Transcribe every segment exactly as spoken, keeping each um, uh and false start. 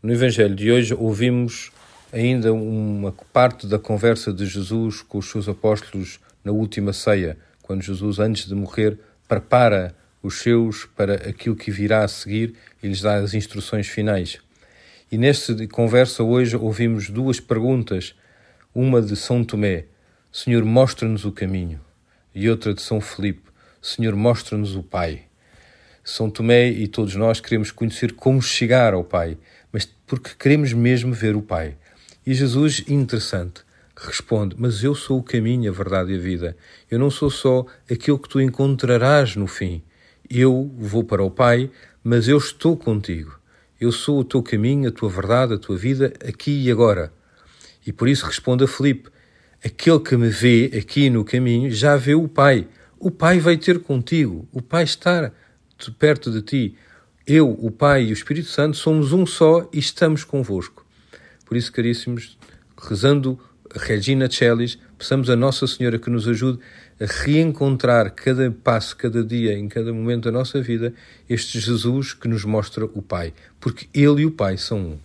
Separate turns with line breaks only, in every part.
No Evangelho de hoje ouvimos ainda uma parte da conversa de Jesus com os seus apóstolos na última ceia, quando Jesus, antes de morrer, prepara os seus para aquilo que virá a seguir e lhes dá as instruções finais. E nesta conversa hoje ouvimos duas perguntas, uma de São Tomé: Senhor, mostra-nos o caminho, e outra de São Filipe: Senhor, mostra-nos o Pai. São Tomé e todos nós queremos conhecer como chegar ao Pai, mas porque queremos mesmo ver o Pai. E Jesus, interessante, responde: mas eu sou o caminho, a verdade e a vida. Eu não sou só aquilo que tu encontrarás no fim. Eu vou para o Pai, mas eu estou contigo. Eu sou o teu caminho, a tua verdade, a tua vida, aqui e agora. E por isso responde a Filipe: aquele que me vê aqui no caminho já vê o Pai. O Pai vai ter contigo. O Pai está perto de ti. Eu, o Pai e o Espírito Santo somos um só e estamos convosco. Por isso, caríssimos, rezando a Regina Celis, peçamos a Nossa Senhora que nos ajude a reencontrar cada passo, cada dia, em cada momento da nossa vida, este Jesus que nos mostra o Pai, porque Ele e o Pai são um.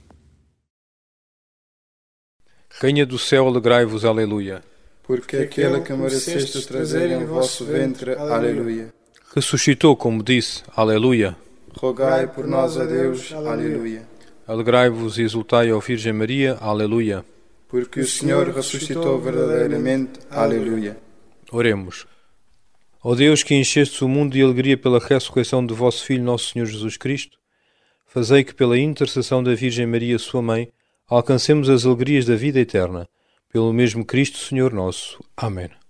Rainha do céu, alegrai-vos, aleluia.
Porque aquele que mereceste trazer em vosso ventre, aleluia.
Ressuscitou, como disse, aleluia.
Rogai por nós a Deus, aleluia.
Alegrai-vos e exultai, ó Virgem Maria, aleluia.
Porque o Senhor ressuscitou verdadeiramente, aleluia.
Oremos. Ó Deus, que enchestes o mundo de alegria pela ressurreição de vosso Filho, nosso Senhor Jesus Cristo, fazei que pela intercessão da Virgem Maria, sua Mãe, alcancemos as alegrias da vida eterna. Pelo mesmo Cristo, Senhor nosso. Amém.